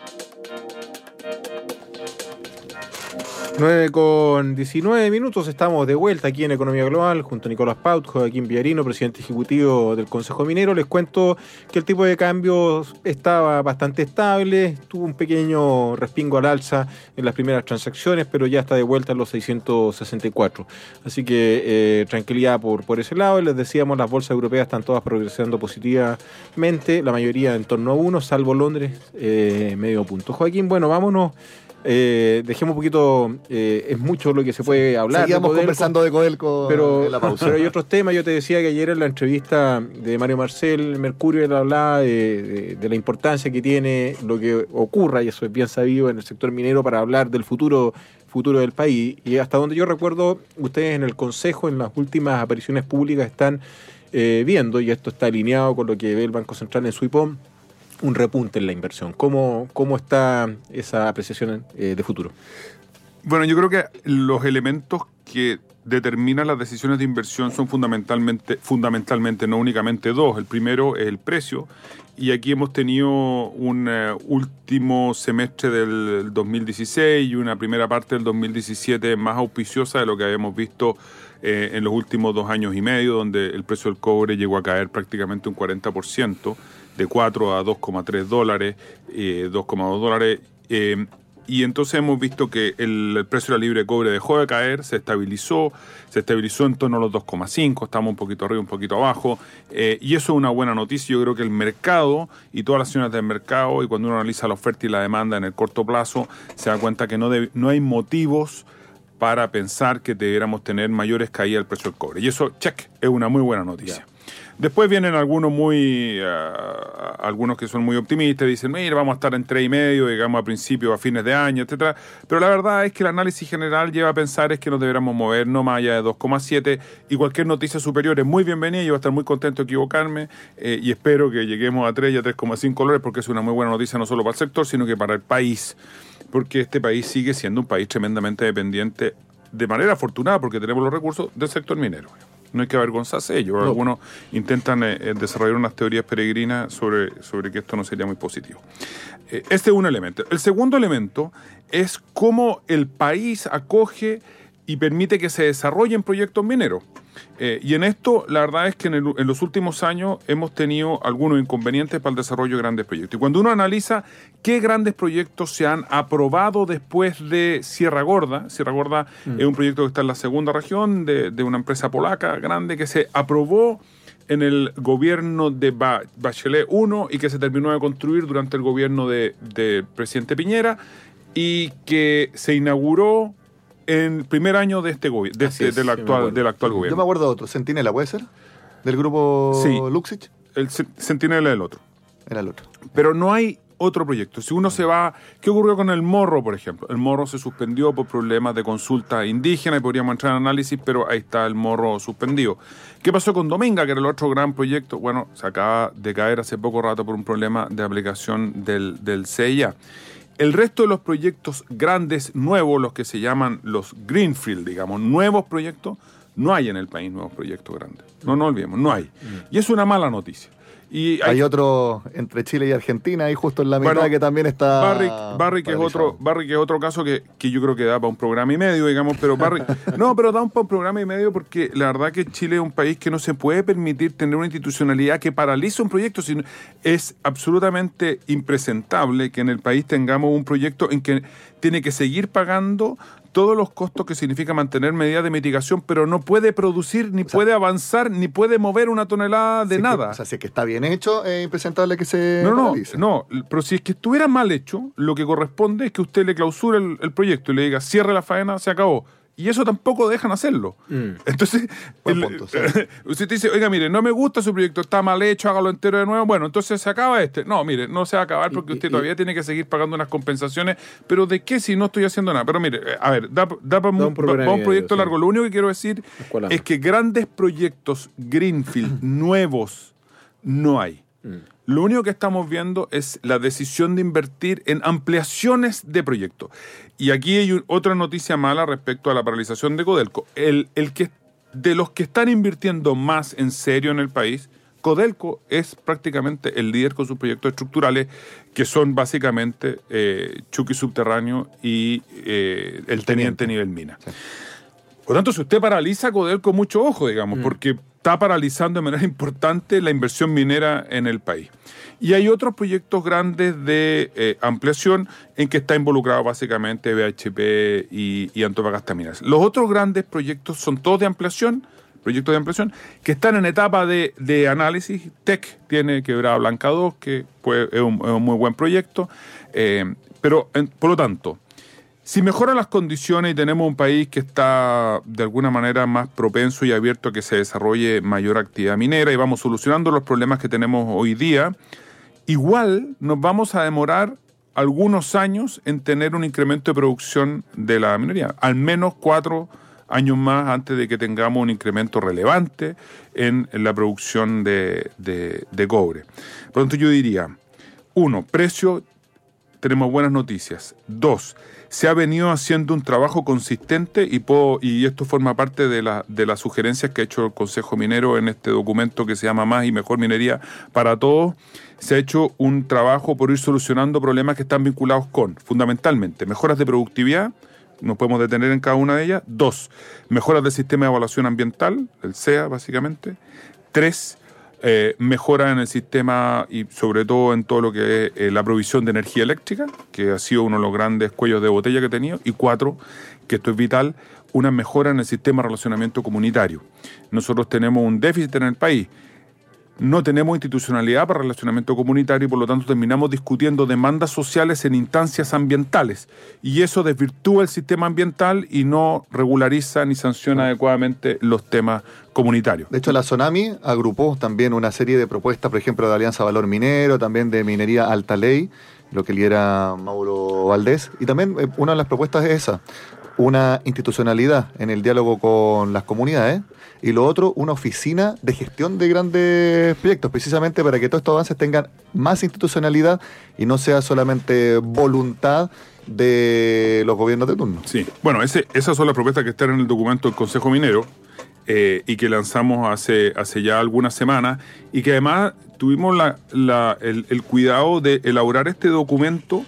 (9:19) Estamos de vuelta aquí en Economía Global junto a Nicolás Paut, Joaquín Villarino, presidente ejecutivo del Consejo Minero. Les cuento que el tipo de cambio estaba bastante estable, tuvo un pequeño respingo al alza en las primeras transacciones, pero ya está de vuelta en los 664. Así que tranquilidad por ese lado. Y les decíamos, las bolsas europeas están todas progresando positivamente, la mayoría en torno a 1, salvo Londres, medio punto. Joaquín, bueno, vámonos. Dejemos un poquito, es mucho lo que se puede hablar. Seguíamos conversando de Codelco en la pausa. Pero hay otros temas. Yo te decía que ayer en la entrevista de Mario Marcel, Mercurio, él hablaba de la importancia que tiene lo que ocurra, y eso es bien sabido, en el sector minero para hablar del futuro del país. Y hasta donde yo recuerdo, ustedes en el Consejo, en las últimas apariciones públicas, están viendo, y esto está alineado con lo que ve el Banco Central en su IPOM, un repunte en la inversión. ¿Cómo está esa apreciación de futuro? Bueno, yo creo que los elementos que determinan las decisiones de inversión son fundamentalmente, no únicamente dos. El primero es el precio, y aquí hemos tenido un último semestre del 2016 y una primera parte del 2017 más auspiciosa de lo que habíamos visto en los últimos 2 años y medio, donde el precio del cobre llegó a caer prácticamente un 40%, de 4 a 2,3 dólares, 2,2 dólares, y entonces hemos visto que el precio de la libra de cobre dejó de caer, se estabilizó en torno a los 2,5, estamos un poquito arriba, un poquito abajo, y eso es una buena noticia. Yo creo que el mercado y todas las acciones del mercado, y cuando uno analiza la oferta y la demanda en el corto plazo, se da cuenta que no hay motivos para pensar que debiéramos tener mayores caídas del precio del cobre, y eso, check, es una muy buena noticia. Yeah. Después vienen algunos que son muy optimistas, dicen, mira, vamos a estar en 3,5, digamos, a principios, a fines de año, etcétera. Pero la verdad es que el análisis general lleva a pensar es que nos deberíamos mover no más allá de 2,7, y cualquier noticia superior es muy bienvenida. Yo voy a estar muy contento de equivocarme, y espero que lleguemos a 3 y a 3,5 dólares, porque es una muy buena noticia no solo para el sector, sino que para el país, porque este país sigue siendo un país tremendamente dependiente, de manera afortunada, porque tenemos los recursos del sector minero. No hay que avergonzarse de ello. No. Algunos intentan desarrollar unas teorías peregrinas sobre que esto no sería muy positivo. Este es un elemento. El segundo elemento es cómo el país acoge y permite que se desarrollen proyectos mineros. Y en esto, la verdad es que en los últimos años hemos tenido algunos inconvenientes para el desarrollo de grandes proyectos. Y cuando uno analiza qué grandes proyectos se han aprobado después de Sierra Gorda es un proyecto que está en la segunda región de una empresa polaca grande que se aprobó en el gobierno de Bachelet I y que se terminó de construir durante el gobierno del presidente Piñera, y que se inauguró en el primer año de este gobierno, del actual gobierno. Yo me acuerdo de otro, Centinela, ¿puede ser? ¿Del grupo Luxich? El Centinela es el otro. Era el otro. Pero no hay otro proyecto. Si uno se va... ¿Qué ocurrió con el Morro, por ejemplo? El Morro se suspendió por problemas de consulta indígena, y podríamos entrar en análisis, pero ahí está el Morro suspendido. ¿Qué pasó con Dominga, que era el otro gran proyecto? Bueno, se acaba de caer hace poco rato por un problema de aplicación del CIA. El resto de los proyectos grandes, nuevos, los que se llaman los Greenfield, digamos, nuevos proyectos, no hay en el país nuevos proyectos grandes. No nos olvidemos, no hay. Y es una mala noticia. Y hay otro entre Chile y Argentina ahí justo en la mitad, que también está Barrick es otro caso que yo creo que da para un programa y medio, digamos, pero Barrick pero da para un programa y medio, porque la verdad que Chile es un país que no se puede permitir tener una institucionalidad que paraliza un proyecto, sino es absolutamente impresentable que en el país tengamos un proyecto en que tiene que seguir pagando todos los costos que significa mantener medidas de mitigación, pero no puede producir, ni puede avanzar, ni puede mover una tonelada de nada. Si es que está bien hecho, es impresentable que se paralice. No, pero si es que estuviera mal hecho, lo que corresponde es que usted le clausure el proyecto y le diga, cierre la faena, se acabó. Y eso tampoco dejan hacerlo. Entonces, usted dice, oiga, mire, no me gusta su proyecto, está mal hecho, hágalo entero de nuevo. Bueno, entonces se acaba este. No, mire, no se va a acabar porque usted todavía tiene que seguir pagando unas compensaciones. ¿Pero de qué si no estoy haciendo nada? Pero mire, a ver, da para un proyecto largo. Lo único que quiero decir es que grandes proyectos Greenfield nuevos no hay. Lo único que estamos viendo es la decisión de invertir en ampliaciones de proyectos. Y aquí hay otra noticia mala respecto a la paralización de Codelco. De los que están invirtiendo más en serio en el país, Codelco es prácticamente el líder con sus proyectos estructurales, que son básicamente Chuqui Subterráneo y el Teniente Nivel Mina. Sí. Por tanto, si usted paraliza Codelco, mucho ojo, digamos, porque está paralizando de manera importante la inversión minera en el país. Y hay otros proyectos grandes de ampliación en que está involucrado básicamente BHP y Antofagasta Minas. Los otros grandes proyectos son todos de ampliación, proyectos de ampliación, que están en etapa de análisis. TEC tiene Quebrada Blanca 2, que pues, es un muy buen proyecto. Por lo tanto, si mejoran las condiciones y tenemos un país que está de alguna manera más propenso y abierto a que se desarrolle mayor actividad minera y vamos solucionando los problemas que tenemos hoy día, igual nos vamos a demorar algunos años en tener un incremento de producción de la minería, al menos 4 años más antes de que tengamos un incremento relevante en la producción de cobre. Por lo tanto, yo diría, 1, precio, tenemos buenas noticias. 2, se ha venido haciendo un trabajo consistente y esto forma parte de las sugerencias que ha hecho el Consejo Minero en este documento que se llama Más y Mejor Minería para Todos. Se ha hecho un trabajo por ir solucionando problemas que están vinculados con, fundamentalmente, mejoras de productividad, nos podemos detener en cada una de ellas. 2, mejoras del sistema de evaluación ambiental, el SEA básicamente. 3, mejora en el sistema y sobre todo en todo lo que es la provisión de energía eléctrica, que ha sido uno de los grandes cuellos de botella que he tenido. Y 4, que esto es vital, una mejora en el sistema de relacionamiento comunitario. Nosotros tenemos un déficit en el país. No tenemos institucionalidad para relacionamiento comunitario y por lo tanto terminamos discutiendo demandas sociales en instancias ambientales y eso desvirtúa el sistema ambiental y no regulariza ni sanciona adecuadamente los temas comunitarios. De hecho, la Sonami agrupó también una serie de propuestas, por ejemplo, de Alianza Valor Minero, también de Minería Alta Ley, lo que lidera Mauro Valdés, y también una de las propuestas es esa, una institucionalidad en el diálogo con las comunidades, y lo otro, una oficina de gestión de grandes proyectos, precisamente para que todos estos avances tengan más institucionalidad y no sea solamente voluntad de los gobiernos de turno. Sí, bueno, esas son las propuestas que están en el documento del Consejo Minero y que lanzamos hace ya algunas semanas y que además tuvimos el cuidado de elaborar este documento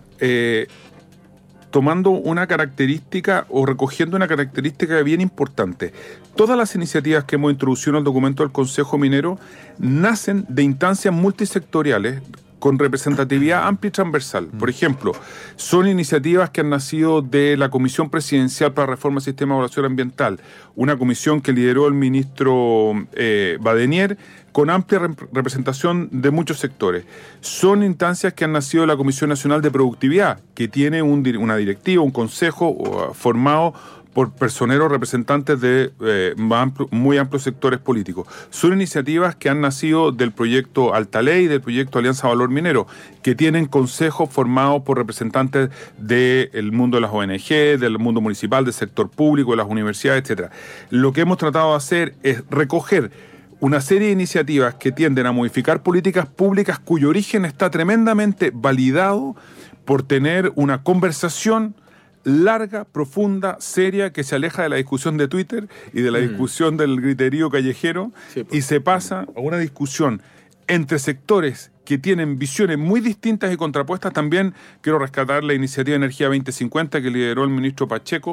tomando una característica o recogiendo una característica bien importante. Todas las iniciativas que hemos introducido en el documento del Consejo Minero nacen de instancias multisectoriales con representatividad amplia y transversal. Por ejemplo, son iniciativas que han nacido de la Comisión Presidencial para la Reforma del Sistema de Evaluación Ambiental, una comisión que lideró el ministro Badenier, con amplia representación de muchos sectores. Son instancias que han nacido de la Comisión Nacional de Productividad, que tiene una directiva, un consejo formado por personeros representantes de muy amplios sectores políticos. Son iniciativas que han nacido del proyecto Alta Ley, del proyecto Alianza Valor Minero, que tienen consejos formados por representantes del mundo de las ONG, del mundo municipal, del sector público, de las universidades, etc. Lo que hemos tratado de hacer es recoger una serie de iniciativas que tienden a modificar políticas públicas cuyo origen está tremendamente validado por tener una conversación larga, profunda, seria, que se aleja de la discusión de Twitter y de la discusión del griterío callejero, sí, y se pasa a una discusión entre sectores que tienen visiones muy distintas y contrapuestas. También quiero rescatar la iniciativa de Energía 2050 que lideró el ministro Pacheco.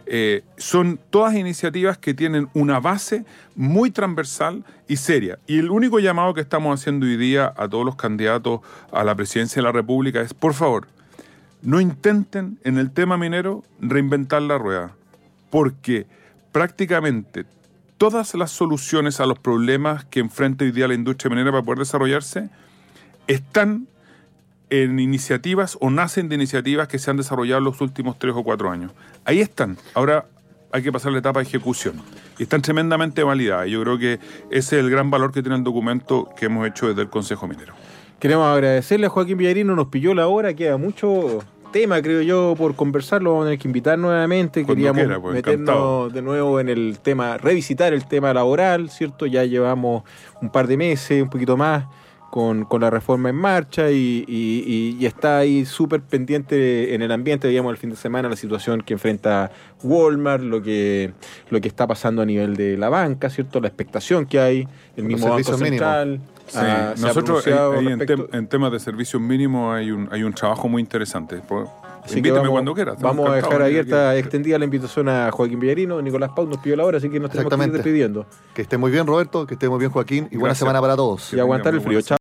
Son todas iniciativas que tienen una base muy transversal y seria. Y el único llamado que estamos haciendo hoy día a todos los candidatos a la presidencia de la República es, por favor, no intenten en el tema minero reinventar la rueda, porque prácticamente todas las soluciones a los problemas que enfrenta hoy día la industria minera para poder desarrollarse están en iniciativas o nacen de iniciativas que se han desarrollado en los últimos 3 o 4 años. Ahí están. Ahora hay que pasar la etapa de ejecución. Y están tremendamente validadas. Yo creo que ese es el gran valor que tiene el documento que hemos hecho desde el Consejo Minero. Queremos agradecerle a Joaquín Villarino, nos pilló la hora, queda mucho tema, creo yo, por conversarlo, vamos a tener que invitar nuevamente. Cuando queríamos quiera, pues, meternos encantado de nuevo en el tema, revisitar el tema laboral, ¿cierto? Ya llevamos un par de meses, un poquito más, con la reforma en marcha y está ahí súper pendiente en el ambiente. Veíamos el fin de semana la situación que enfrenta Walmart, lo que está pasando a nivel de la banca, ¿cierto? La expectación que hay, el mismo Banco Central. Sí, se ha nosotros pronunciado ahí respecto. en temas de servicios mínimos hay un trabajo muy interesante. Así que Invítame cuando quieras. vamos a dejar abierta, extendida la invitación a Joaquín Villarino. Nicolás Pau nos pidió la hora, así que nos tenemos que ir despidiendo. Que esté muy bien, Roberto, que esté muy bien, Joaquín, y buena Gracias. semana para todos. Y aguantar el frío. Chao.